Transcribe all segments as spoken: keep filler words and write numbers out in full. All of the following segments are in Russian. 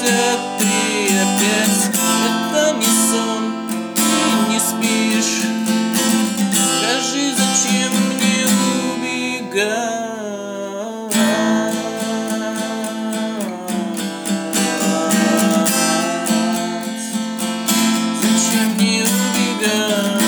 как ты опять. Это не сон, ты не спишь. Скажи, зачем мне убегать? Зачем мне убегать?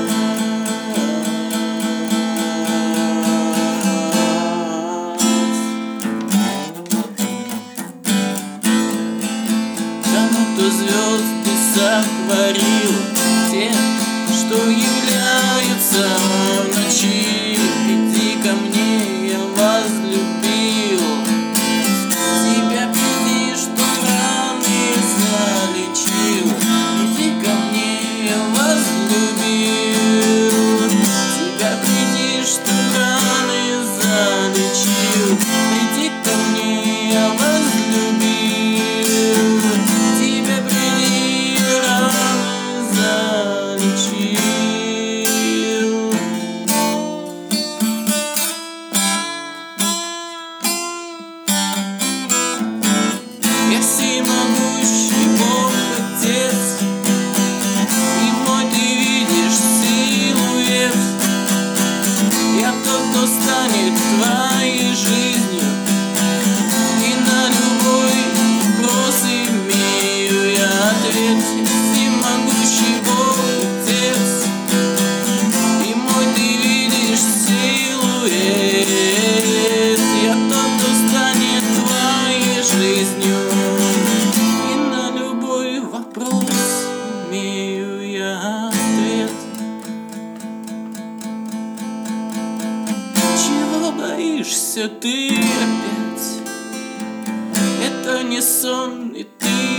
Кому-то звезды сотворил, те, что являются в ночи. Иди ко мне, я возлюбил тебя, приди, что раны залечил. Иди ко мне, я возлюбил тебя, приди, что раны залечил. Приди ко мне, я возлюбил тебя, приди, раны залечил. Я всемогущий Бог, Отец, и мой ты видишь силуэт. Я тот, кто станет твоей жизнью, и на любой вопрос имею я ответ. Я всемогущий Бог, Отец, и мой ты видишь силуэт. Я тот, кто станет твоей жизнью, и на любой вопрос имею я ответ. Чего боишься ты опять? Это не сон, и ты